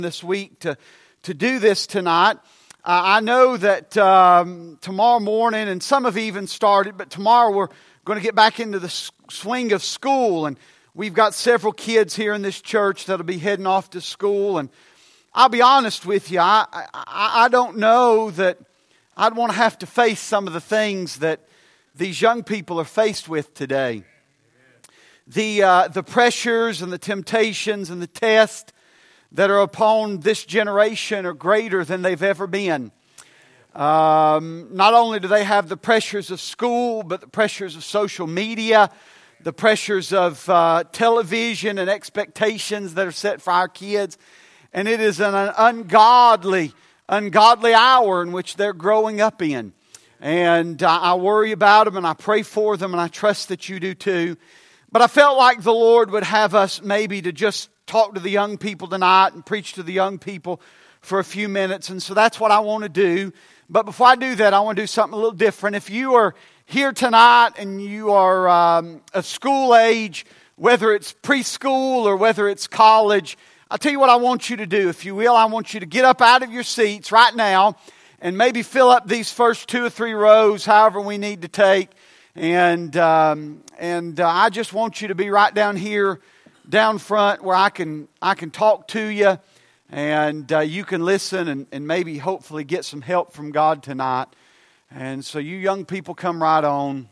this week to do this tonight. I know that tomorrow morning, and some have even started, but tomorrow we're going to get back into the swing of school, and we've got several kids here in this church that'll be heading off to school. And I'll be honest with you, I don't know that I'd want to have to face some of the things that these young people are faced with today. The pressures and the temptations and the tests that are upon this generation are greater than they've ever been. Not only do they have the pressures of school, but the pressures of social media, the pressures of television and expectations that are set for our kids. And it is an ungodly hour in which they're growing up in. And I worry about them and I pray for them, and I trust that you do too. But I felt like the Lord would have us maybe to just talk to the young people tonight and preach to the young people for a few minutes. And so that's what I want to do. But before I do that, I want to do something a little different. If you are here tonight and you are of school age, whether it's preschool or whether it's college, I'll tell you what I want you to do, if you will. I want you to get up out of your seats right now and maybe fill up these first 2 or 3 rows, however we need to take. And I just want you to be right down here, down front, where I can talk to you, and you can listen and maybe hopefully get some help from God tonight. And so you young people, come right on.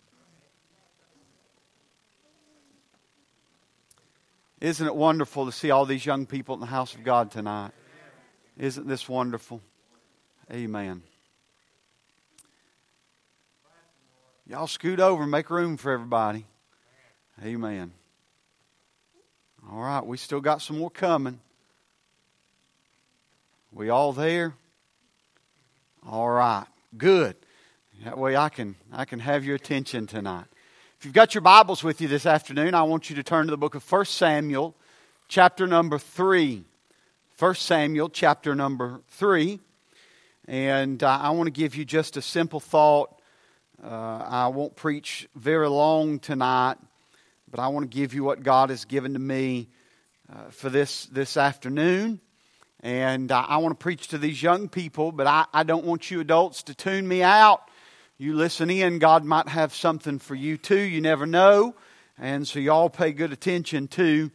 Isn't it wonderful to see all these young people in the house of God tonight? Isn't this wonderful? Amen. Y'all scoot over and make room for everybody. Amen. All right, we still got some more coming. We all there? All right, good. That way I can have your attention tonight. If you've got your Bibles with you this afternoon, I want you to turn to the book of 1 Samuel, chapter number 3. 1 Samuel, chapter number 3. And I want to give you just a simple thought. I won't preach very long tonight, but I want to give you what God has given to me for this afternoon. And I want to preach to these young people, but I don't want you adults to tune me out. You listen in. God might have something for you too. You never know. And so y'all pay good attention too.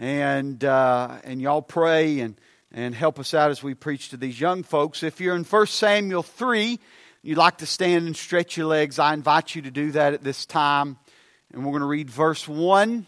And y'all pray and help us out as we preach to these young folks. If you're in 1 Samuel 3, you'd like to stand and stretch your legs, I invite you to do that at this time. And we're going to read verse 1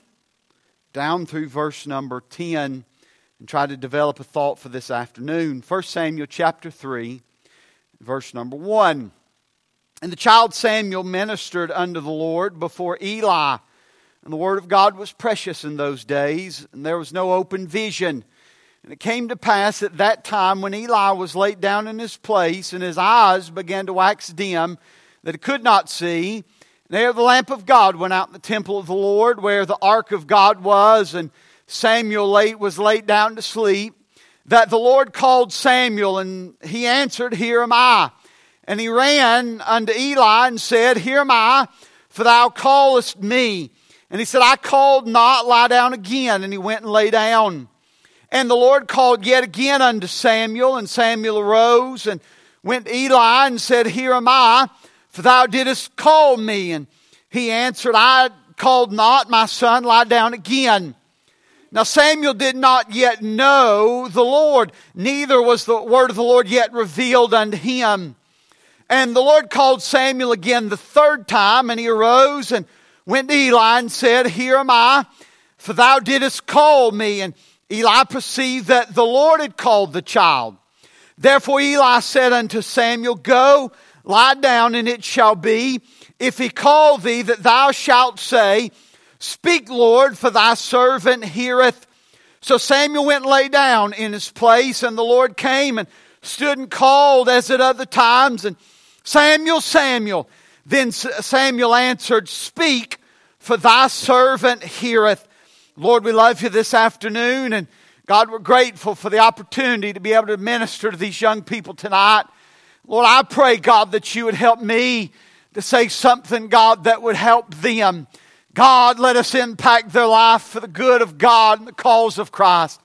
down through verse number 10 and try to develop a thought for this afternoon. 1 Samuel chapter 3, verse number 1. And the child Samuel ministered unto the Lord before Eli. And the word of God was precious in those days, and there was no open vision. And it came to pass at that time, when Eli was laid down in his place, and his eyes began to wax dim, that he could not see, and there the lamp of God went out in the temple of the Lord, where the ark of God was, and Samuel was laid down to sleep, that the Lord called Samuel, and he answered, Here am I. And he ran unto Eli and said, Here am I, for thou callest me. And he said, I called not, lie down again. And he went and lay down. And the Lord called yet again unto Samuel, and Samuel arose and went to Eli and said, Here am I, for thou didst call me. And he answered, I called not, my son, lie down again. Now Samuel did not yet know the Lord, neither was the word of the Lord yet revealed unto him. And the Lord called Samuel again the third time, and he arose and went to Eli and said, Here am I, for thou didst call me. And Eli perceived that the Lord had called the child. Therefore Eli said unto Samuel, Go, lie down, and it shall be, if he call thee, that thou shalt say, Speak, Lord, for thy servant heareth. So Samuel went and lay down in his place, and the Lord came and stood and called as at other times, and Samuel, Samuel. Then Samuel answered, Speak, for thy servant heareth. Lord, we love you this afternoon, and God, we're grateful for the opportunity to be able to minister to these young people tonight. Lord, I pray, God, that you would help me to say something, God, that would help them. God, let us impact their life for the good of God and the cause of Christ.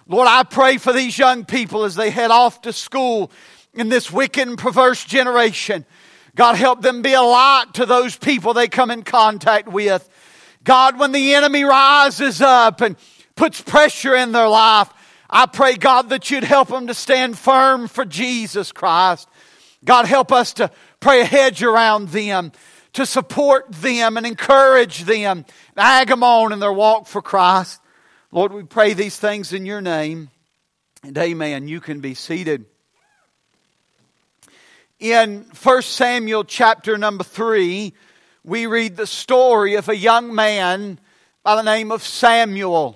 Lord, I pray for these young people as they head off to school in this wicked and perverse generation. God, help them be a light to those people they come in contact with. God, when the enemy rises up and puts pressure in their life, I pray, God, that you'd help them to stand firm for Jesus Christ. God, help us to pray a hedge around them, to support them and encourage them, and ag them on in their walk for Christ. Lord, we pray these things in your name. And amen. You can be seated. In 1 Samuel chapter number 3, we read the story of a young man by the name of Samuel.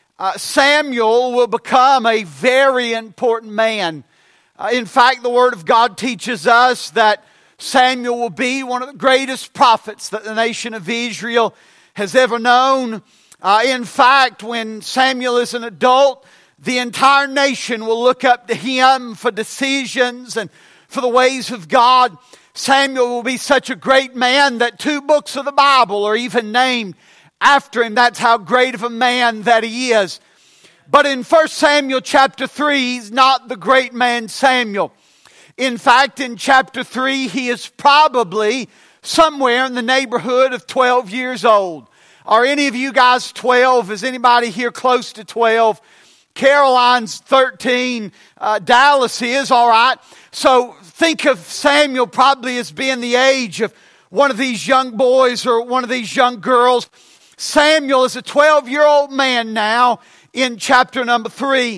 Samuel will become a very important man. In fact, the Word of God teaches us that Samuel will be one of the greatest prophets that the nation of Israel has ever known. In fact, when Samuel is an adult, the entire nation will look up to him for decisions and for the ways of God. Samuel will be such a great man that 2 books of the Bible are even named after him. That's how great of a man that he is. But in 1 Samuel chapter 3, he's not the great man Samuel. In fact, in chapter 3, he is probably somewhere in the neighborhood of 12 years old. Are any of you guys 12? Is anybody here close to 12? Caroline's 13. Dallas is, all right. So think of Samuel probably as being the age of one of these young boys or one of these young girls. Samuel is a 12-year-old man now in chapter number 3.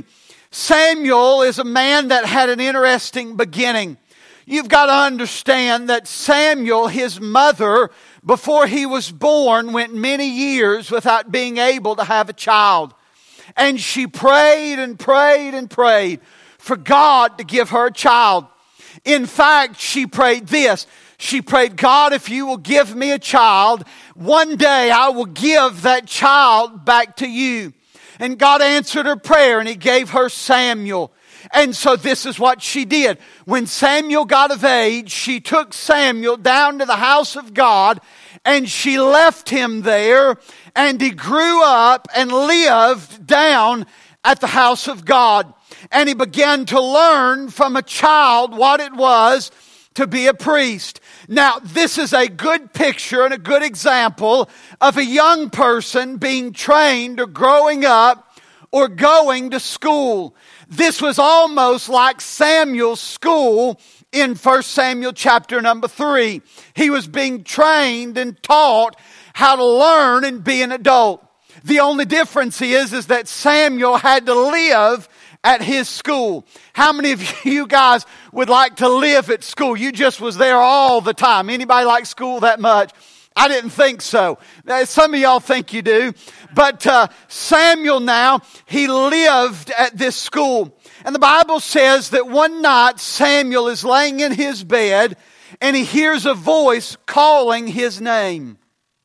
Samuel is a man that had an interesting beginning. You've got to understand that Samuel, his mother, before he was born, went many years without being able to have a child. And she prayed and prayed and prayed for God to give her a child. In fact, she prayed this. She prayed, God, if you will give me a child, one day I will give that child back to you. And God answered her prayer and He gave her Samuel. And so this is what she did. When Samuel got of age, she took Samuel down to the house of God and she left him there, and he grew up and lived down at the house of God. And he began to learn from a child what it was to be a priest. Now, this is a good picture and a good example of a young person being trained or growing up or going to school. This was almost like Samuel's school in 1 Samuel chapter number 3. He was being trained and taught how to learn and be an adult. The only difference is that Samuel had to live at his school. How many of you guys would like to live at school? You just was there all the time. Anybody like school that much? I didn't think so. Some of y'all think you do. But Samuel now, he lived at this school. And the Bible says that one night Samuel is laying in his bed and he hears a voice calling his name.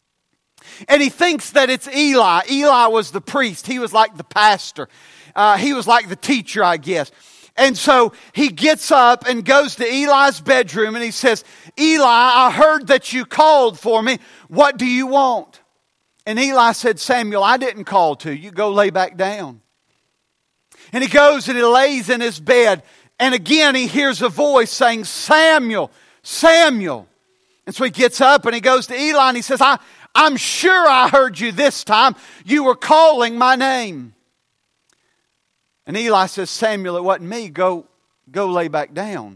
And he thinks that it's Eli. Eli was the priest. He was like the pastor. He was like the teacher, I guess. And so he gets up and goes to Eli's bedroom and he says, Eli, I heard that you called for me. What do you want? And Eli said, Samuel, I didn't call to you. Go lay back down. And he goes and he lays in his bed. And again he hears a voice saying, Samuel, Samuel. And so he gets up and he goes to Eli and he says, I'm sure I heard you this time. You were calling my name. And Eli says, Samuel, it wasn't me. Go lay back down.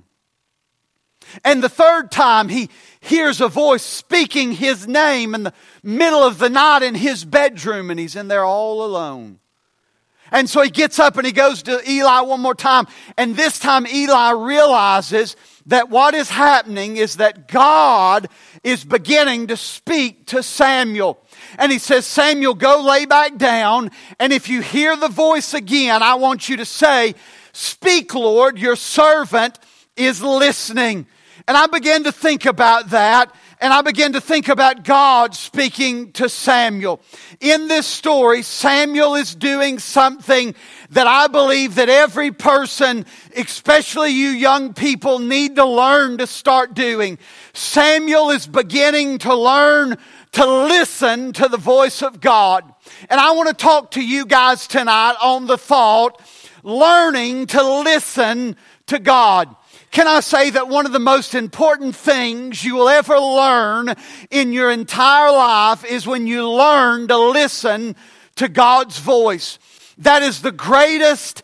And the third time he hears a voice speaking his name in the middle of the night in his bedroom, and he's in there all alone. And so he gets up and he goes to Eli one more time. And this time Eli realizes that what is happening is that God is beginning to speak to Samuel. And he says, Samuel, go lay back down. And if you hear the voice again, I want you to say, speak, Lord, your servant is listening. And I began to think about that. And I began to think about God speaking to Samuel. In this story, Samuel is doing something that I believe that every person, especially you young people, need to learn to start doing. Samuel is beginning to learn to listen to the voice of God. And I want to talk to you guys tonight on the thought learning to listen to God. Can I say that one of the most important things you will ever learn in your entire life is when you learn to listen to God's voice. That is the greatest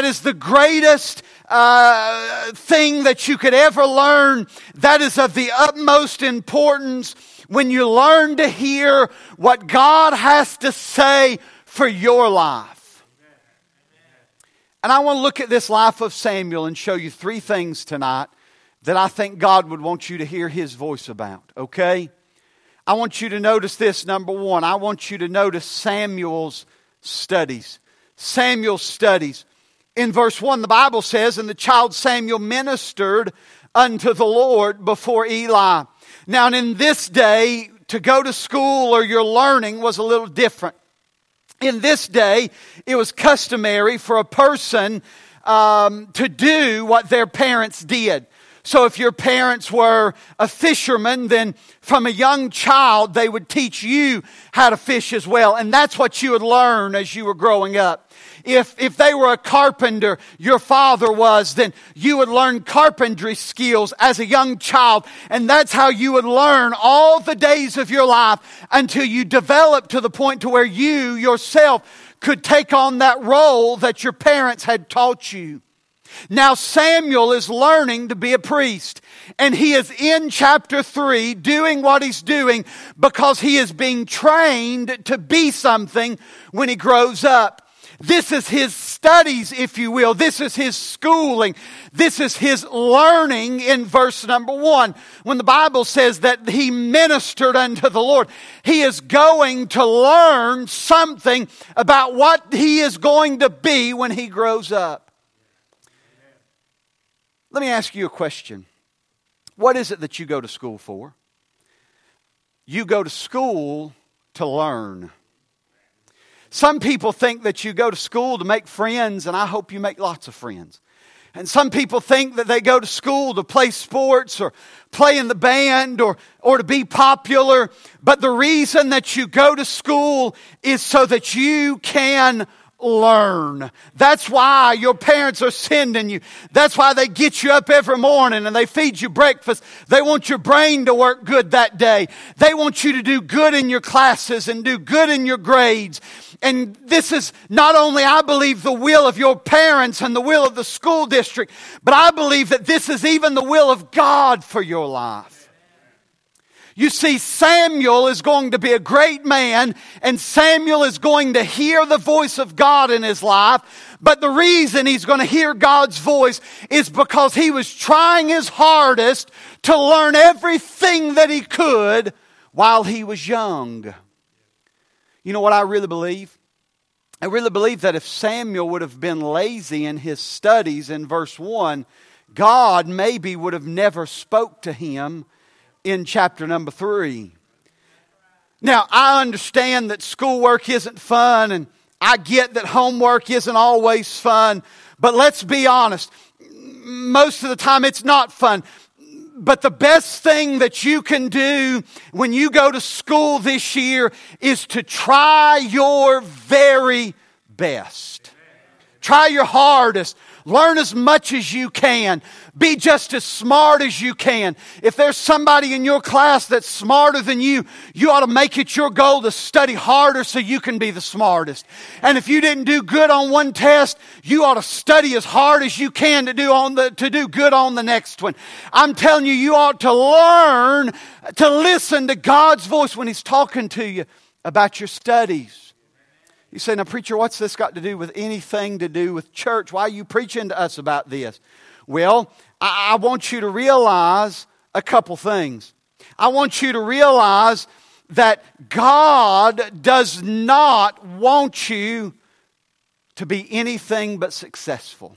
thing that you could ever learn. That is of the utmost importance when you learn to hear what God has to say for your life. And I want to look at this life of Samuel and show you 3 things tonight that I think God would want you to hear His voice about, okay? I want you to notice this, number 1. I want you to notice Samuel's studies. Samuel's studies. In verse 1, the Bible says, "And the child Samuel ministered unto the Lord before Eli." Now, in this day, to go to school or your learning was a little different. In this day, it was customary for a person to do what their parents did. So if your parents were a fisherman, then from a young child, they would teach you how to fish as well. And that's what you would learn as you were growing up. If they were a carpenter, your father was, then you would learn carpentry skills as a young child. And that's how you would learn all the days of your life until you developed to the point to where you yourself could take on that role that your parents had taught you. Now Samuel is learning to be a priest. And he is in chapter 3 doing what he's doing because he is being trained to be something when he grows up. This is his studies, if you will. This is his schooling. This is his learning in verse number 1. When the Bible says that he ministered unto the Lord, he is going to learn something about what he is going to be when he grows up. Let me ask you a question. What is it that you go to school for? You go to school to learn. Some people think that you go to school to make friends, and I hope you make lots of friends. And some people think that they go to school to play sports or play in the band or to be popular. But the reason that you go to school is so that you can learn. That's why your parents are sending you. That's why they get you up every morning and they feed you breakfast. They want your brain to work good that day. They want you to do good in your classes and do good in your grades. And this is not only, I believe, the will of your parents and the will of the school district, but I believe that this is even the will of God for your life. You see, Samuel is going to be a great man, and Samuel is going to hear the voice of God in his life. But the reason he's going to hear God's voice is because he was trying his hardest to learn everything that he could while he was young. You know what I really believe? I really believe that if Samuel would have been lazy in his studies in verse 1, God maybe would have never spoke to him in chapter number 3. Now, I understand that schoolwork isn't fun, and I get that homework isn't always fun, but let's be honest, most of the time it's not fun. But the best thing that you can do when you go to school this year is to try your very best. Try your hardest. Learn as much as you can. Be just as smart as you can. If there's somebody in your class that's smarter than you, you ought to make it your goal to study harder so you can be the smartest. And if you didn't do good on one test, you ought to study as hard as you can to do good on the next one. I'm telling you, you ought to learn to listen to God's voice when He's talking to you about your studies. You say, now preacher, what's this got to do with anything to do with church? Why are you preaching to us about this? Well, I want you to realize a couple things. I want you to realize that God does not want you to be anything but successful.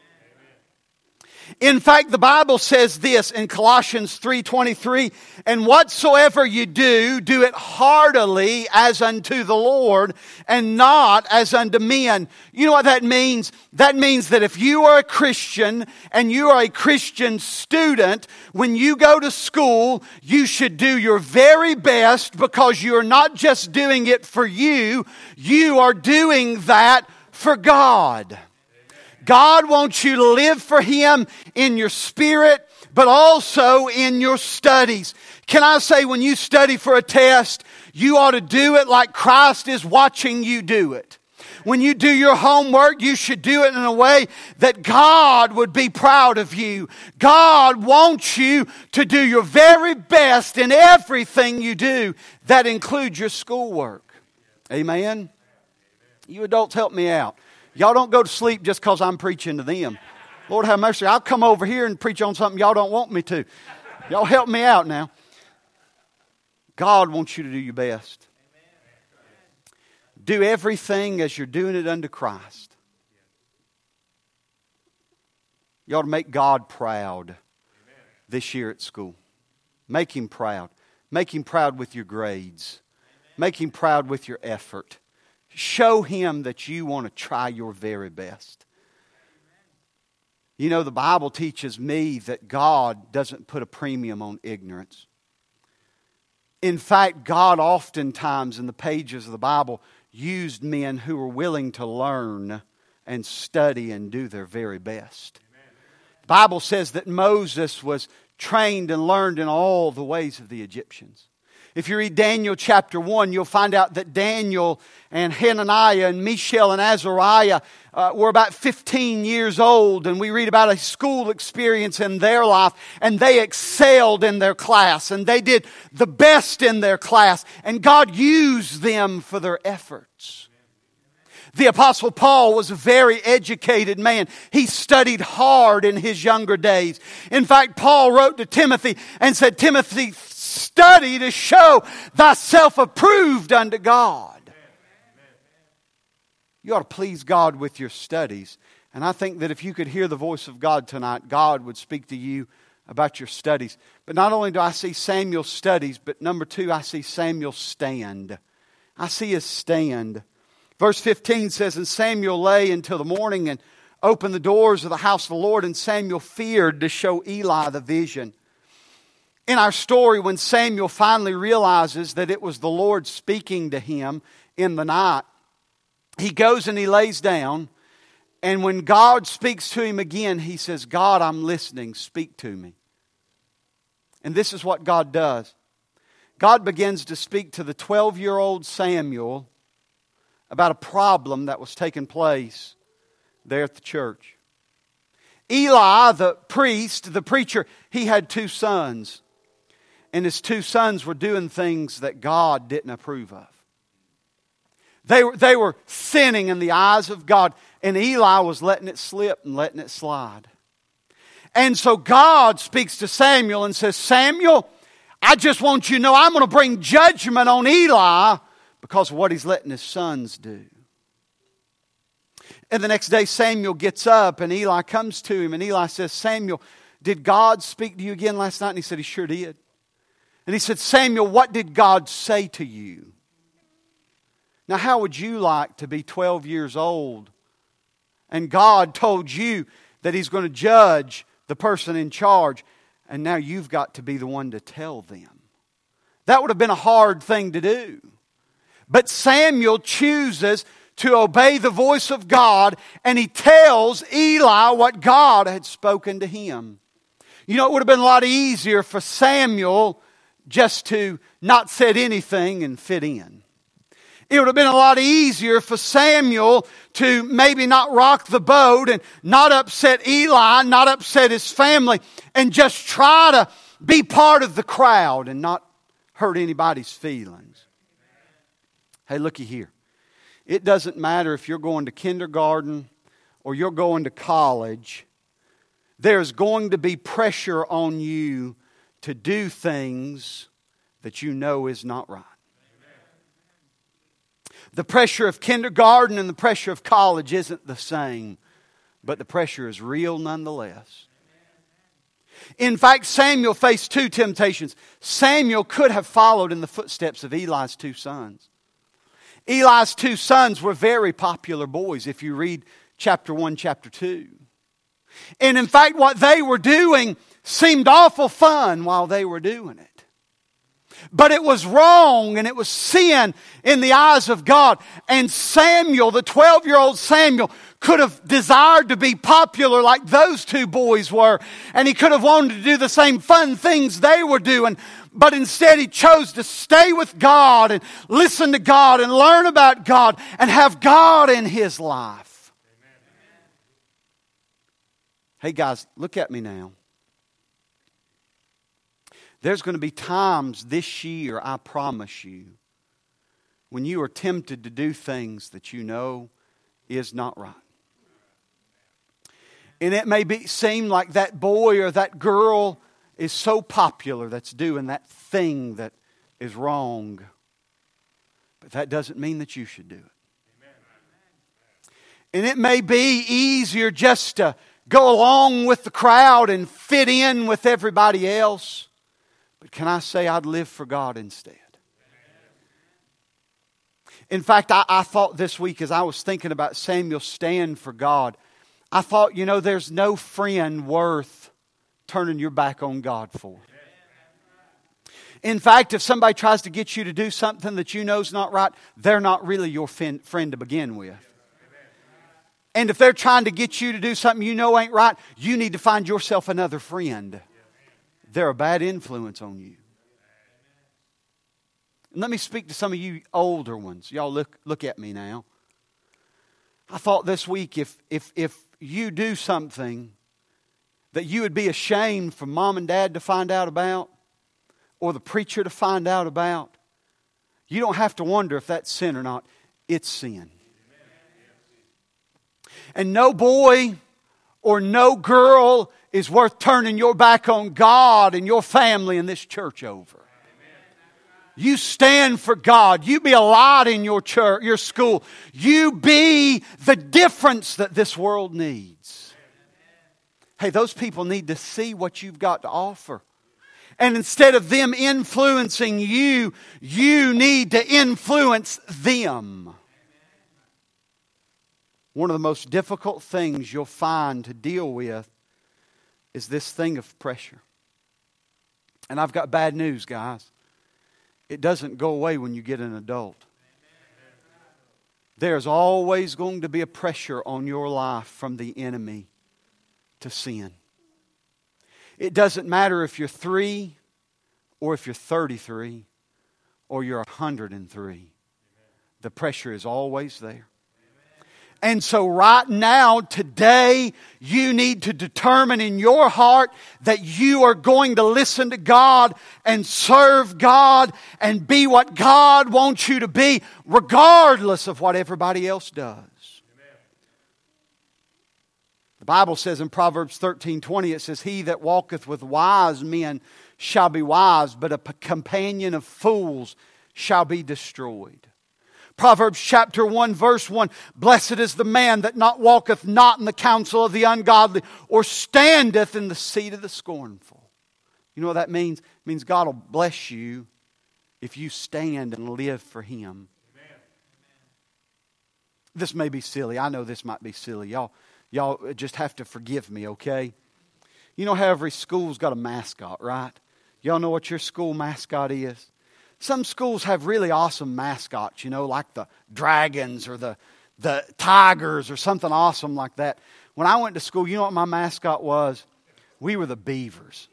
In fact, the Bible says this in Colossians 3:23, and whatsoever you do, do it heartily as unto the Lord and not as unto men. You know what that means? That means that if you are a Christian and you are a Christian student, when you go to school, you should do your very best because you are not just doing it for you, you are doing that for God. God wants you to live for Him in your spirit, but also in your studies. Can I say, when you study for a test, you ought to do it like Christ is watching you do it. When you do your homework, you should do it in a way that God would be proud of you. God wants you to do your very best in everything you do. That includes your schoolwork. Amen? You adults, help me out. Y'all don't go to sleep just because I'm preaching to them. Lord have mercy. I'll come over here and preach on something y'all don't want me to. Y'all help me out now. God wants you to do your best. Do everything as you're doing it unto Christ. You ought to make God proud this year at school. Make Him proud. Make Him proud with your grades. Make Him proud with your effort. Show Him that you want to try your very best. You know, the Bible teaches me that God doesn't put a premium on ignorance. In fact, God oftentimes in the pages of the Bible used men who were willing to learn and study and do their very best. The Bible says that Moses was trained and learned in all the ways of the Egyptians. If you read Daniel chapter 1, you'll find out that Daniel and Hananiah and Mishael and Azariah were about 15 years old. And we read about a school experience in their life. And they excelled in their class. And they did the best in their class. And God used them for their efforts. The Apostle Paul was a very educated man. He studied hard in his younger days. In fact, Paul wrote to Timothy and said, Timothy, study to show thyself approved unto God. You ought to please God with your studies. And I think that if you could hear the voice of God tonight, God would speak to you about your studies. But not only do I see Samuel's studies, but number two, I see Samuel's stand. I see his stand. Verse 15 says, and Samuel lay until the morning and opened the doors of the house of the Lord, and Samuel feared to show Eli the vision. In our story, when Samuel finally realizes that it was the Lord speaking to him in the night, he goes and he lays down. And when God speaks to him again, he says, God, I'm listening. Speak to me. And this is what God does. God begins to speak to the 12-year-old Samuel about a problem that was taking place there at the church. Eli, the priest, the preacher, he had two sons. And his two sons were doing things that God didn't approve of. They were sinning in the eyes of God. And Eli was letting it slip and letting it slide. And so God speaks to Samuel and says, Samuel, I just want you to know I'm going to bring judgment on Eli because of what he's letting his sons do. And the next day Samuel gets up and Eli comes to him and Eli says, Samuel, did God speak to you again last night? And he said, he sure did. And he said, Samuel, what did God say to you? Now, how would you like to be 12 years old and God told you that He's going to judge the person in charge, and now you've got to be the one to tell them? That would have been a hard thing to do. But Samuel chooses to obey the voice of God, and he tells Eli what God had spoken to him. You know, it would have been a lot easier for Samuel just to not say anything and fit in. It would have been a lot easier for Samuel to maybe not rock the boat and not upset Eli, not upset his family, and just try to be part of the crowd and not hurt anybody's feelings. Hey, looky here. It doesn't matter if you're going to kindergarten or you're going to college. There's going to be pressure on you to do things that you know is not right. The pressure of kindergarten and the pressure of college isn't the same, but the pressure is real nonetheless. In fact, Samuel faced two temptations. Samuel could have followed in the footsteps of Eli's two sons. Eli's two sons were very popular boys if you read chapter 1, chapter 2. And in fact, what they were doing seemed awful fun while they were doing it. But it was wrong and it was sin in the eyes of God. And Samuel, the 12-year-old Samuel, could have desired to be popular like those two boys were. And he could have wanted to do the same fun things they were doing. But instead he chose to stay with God and listen to God and learn about God and have God in his life. Amen. Hey guys, look at me now. There's going to be times this year, I promise you, when you are tempted to do things that you know is not right. And it may seem like that boy or that girl is so popular that's doing that thing that is wrong. But that doesn't mean that you should do it. And it may be easier just to go along with the crowd and fit in with everybody else. But can I say I'd live for God instead? In fact, I thought this week as I was thinking about Samuel stand for God, I thought, there's no friend worth turning your back on God for. In fact, if somebody tries to get you to do something that you know is not right, they're not really your friend to begin with. And if they're trying to get you to do something you know ain't right, you need to find yourself another friend. They're a bad influence on you. And let me speak to some of you older ones. Y'all look at me now. I thought this week if you do something that you would be ashamed for mom and dad to find out about, or the preacher to find out about, you don't have to wonder if that's sin or not. It's sin. And no boy or no girl is worth turning your back on God and your family and this church over. You stand for God. You be a light in your church, your school. You be the difference that this world needs. Hey, those people need to see what you've got to offer. And instead of them influencing you, you need to influence them. One of the most difficult things you'll find to deal with is this thing of pressure. And I've got bad news, guys. It doesn't go away when you get an adult. There's always going to be a pressure on your life from the enemy to sin. It doesn't matter if you're 3 or if you're 33 or you're 103. The pressure is always there. And so right now, today, you need to determine in your heart that you are going to listen to God and serve God and be what God wants you to be, regardless of what everybody else does. Amen. The Bible says in Proverbs 13:20, it says, "He that walketh with wise men shall be wise, but a companion of fools shall be destroyed." Proverbs chapter 1 verse 1, "Blessed is the man that walketh not in the counsel of the ungodly, or standeth in the seat of the scornful." You know what that means? It means God will bless you if you stand and live for Him. Amen. This may be silly. I know this might be silly. Y'all just have to forgive me, okay? You know how every school's got a mascot, right? Y'all know what your school mascot is? Some schools have really awesome mascots, like the dragons or the tigers or something awesome like that. When I went to school, you know what my mascot was? We were the Beavers.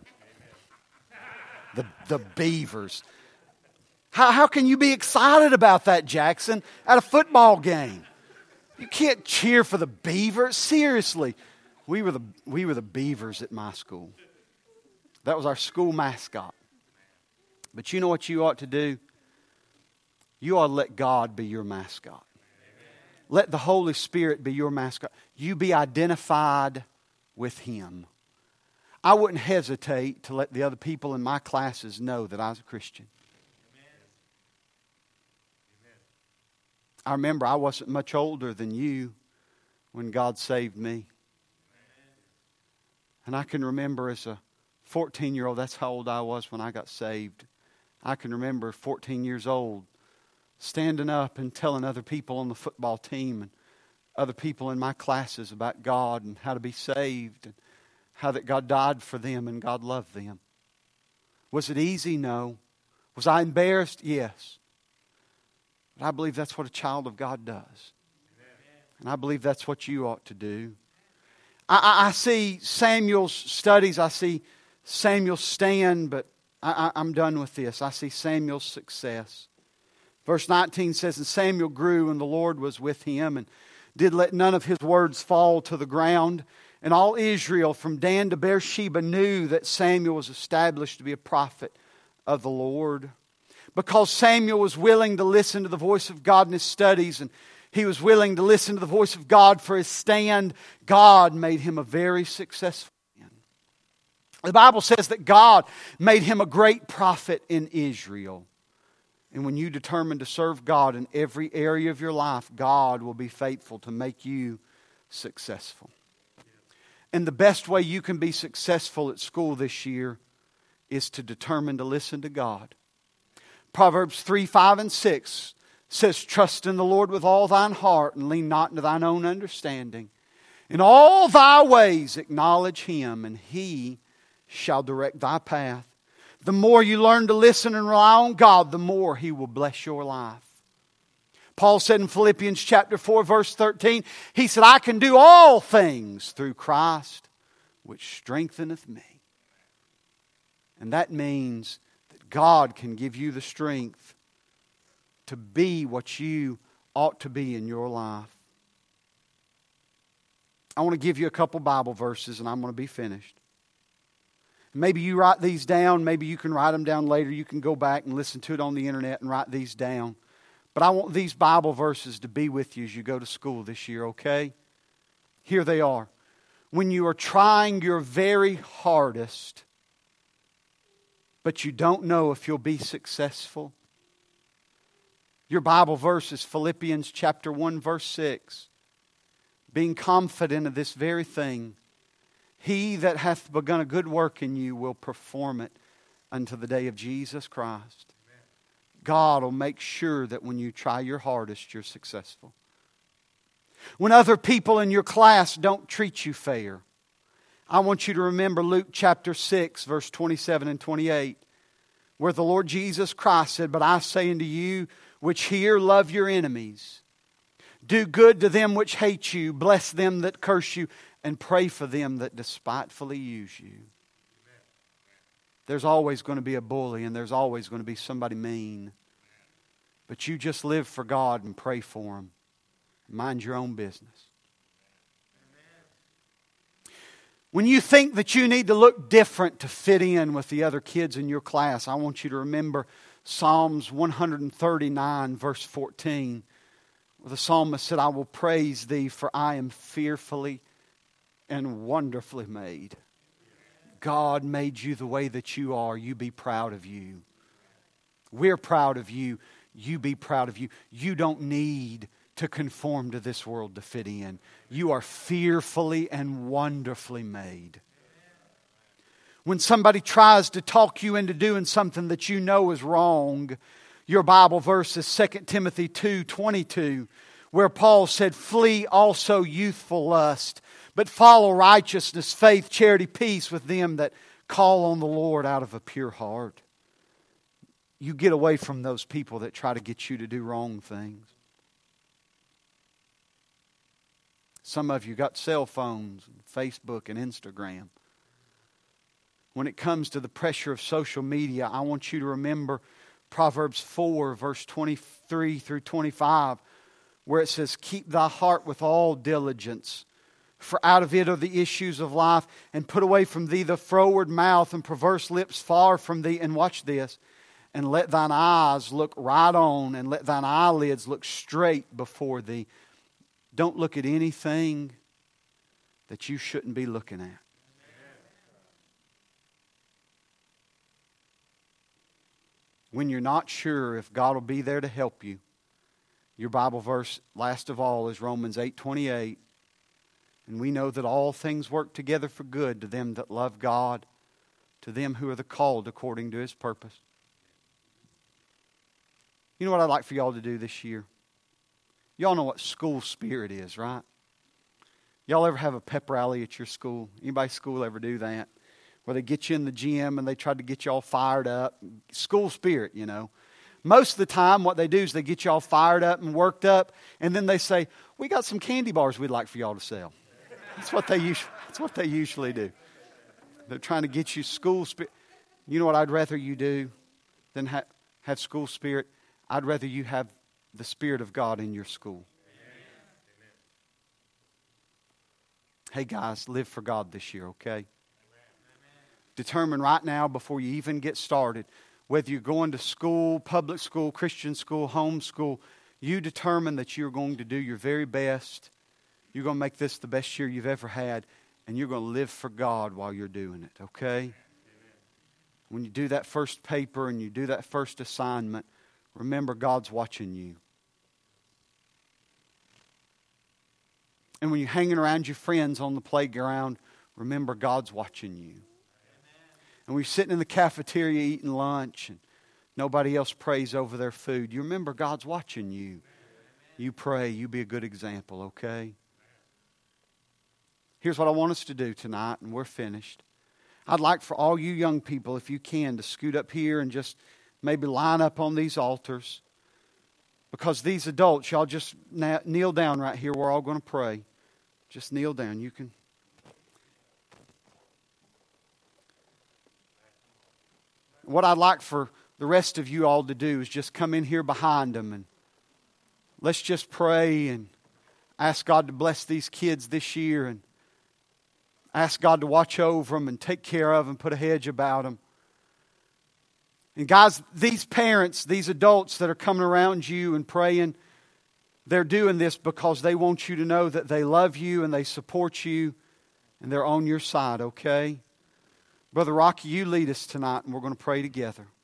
The Beavers. How can you be excited about that, Jackson, at a football game? You can't cheer for the Beavers. Seriously. We were the Beavers at my school. That was our school mascot. But you know what you ought to do? You ought to let God be your mascot. Amen. Let the Holy Spirit be your mascot. You be identified with Him. I wouldn't hesitate to let the other people in my classes know that I was a Christian. Amen. I remember I wasn't much older than you when God saved me. Amen. And I can remember as a 14-year-old, that's how old I was when I got saved. I can remember 14 years old standing up and telling other people on the football team and other people in my classes about God and how to be saved and how that God died for them and God loved them. Was it easy? No. Was I embarrassed? Yes. But I believe that's what a child of God does. Amen. And I believe that's what you ought to do. I see Samuel's studies. I see Samuel stand, but I'm done with this. I see Samuel's success. Verse 19 says, "And Samuel grew, and the Lord was with him, and did let none of his words fall to the ground. And all Israel from Dan to Beersheba knew that Samuel was established to be a prophet of the Lord." Because Samuel was willing to listen to the voice of God in his studies, and he was willing to listen to the voice of God for his stand, God made him a very successful man. The Bible says that God made him a great prophet in Israel. And when you determine to serve God in every area of your life, God will be faithful to make you successful. And the best way you can be successful at school this year is to determine to listen to God. Proverbs 3, 5, and 6 says, "Trust in the Lord with all thine heart, and lean not into thine own understanding. In all thy ways acknowledge Him, and He shall direct thy path." The more you learn to listen and rely on God, the more He will bless your life. Paul said in Philippians chapter 4, verse 13, he said, "I can do all things through Christ, which strengtheneth me." And that means that God can give you the strength to be what you ought to be in your life. I want to give you a couple Bible verses, and I'm going to be finished. Maybe you write these down. Maybe you can write them down later. You can go back and listen to it on the internet and write these down. But I want these Bible verses to be with you as you go to school this year, okay? Here they are. When you are trying your very hardest, but you don't know if you'll be successful. Your Bible verse is Philippians chapter 1, verse 6. "Being confident of this very thing, He that hath begun a good work in you will perform it unto the day of Jesus Christ." Amen. God will make sure that when you try your hardest, you're successful. When other people in your class don't treat you fair, I want you to remember Luke chapter 6, verse 27 and 28, where the Lord Jesus Christ said, "But I say unto you, which hear, love your enemies. Do good to them which hate you. Bless them that curse you. And pray for them that despitefully use you." Amen. There's always going to be a bully, and there's always going to be somebody mean. But you just live for God and pray for them. Mind your own business. Amen. When you think that you need to look different to fit in with the other kids in your class, I want you to remember Psalms 139, verse 14, where the psalmist said, "I will praise thee, for I am fearfully and wonderfully made." God made you the way that you are. You be proud of you. We're proud of you. You be proud of you. You don't need to conform to this world to fit in. You are fearfully and wonderfully made. When somebody tries to talk you into doing something that you know is wrong, your Bible verse is 2 Timothy 2:22, where Paul said, "Flee also youthful lust, but follow righteousness, faith, charity, peace with them that call on the Lord out of a pure heart." You get away from those people that try to get you to do wrong things. Some of you got cell phones, and Facebook and Instagram. When it comes to the pressure of social media, I want you to remember Proverbs 4, verse 23 through 25, where it says, "Keep thy heart with all diligence, for out of it are the issues of life. And put away from thee the froward mouth and perverse lips far from thee." And watch this. "And let thine eyes look right on, and let thine eyelids look straight before thee." Don't look at anything that you shouldn't be looking at. When you're not sure if God will be there to help you, your Bible verse, last of all, is Romans 8:28. "And we know that all things work together for good to them that love God, to them who are the called according to His purpose." You know what I'd like for y'all to do this year? Y'all know what school spirit is, right? Y'all ever have a pep rally at your school? Anybody's school ever do that? Where they get you in the gym and they try to get you all fired up. School spirit, you know. Most of the time, what they do is they get you all fired up and worked up, and then they say, we got some candy bars we'd like for y'all to sell. That's what they usually do. They're trying to get you school spirit. You know what I'd rather you do than have school spirit? I'd rather you have the Spirit of God in your school. Hey guys, live for God this year, okay? Determine right now before you even get started, whether you're going to school, public school, Christian school, home school, you determine that you're going to do your very best. You're going to make this the best year you've ever had, and you're going to live for God while you're doing it, okay? When you do that first paper and you do that first assignment, remember God's watching you. And when you're hanging around your friends on the playground, remember God's watching you. And when you're sitting in the cafeteria eating lunch and nobody else prays over their food, you remember God's watching you. You pray, you be a good example, okay? Here's what I want us to do tonight, and we're finished. I'd like for all you young people, if you can, to scoot up here and just maybe line up on these altars. Because these adults, y'all just kneel down right here. We're all going to pray. Just kneel down. You can. What I'd like for the rest of you all to do is just come in here behind them and let's just pray and ask God to bless these kids this year and ask God to watch over them and take care of them, put a hedge about them. And guys, these parents, these adults that are coming around you and praying, they're doing this because they want you to know that they love you and they support you and they're on your side, okay? Brother Rocky, you lead us tonight and we're going to pray together.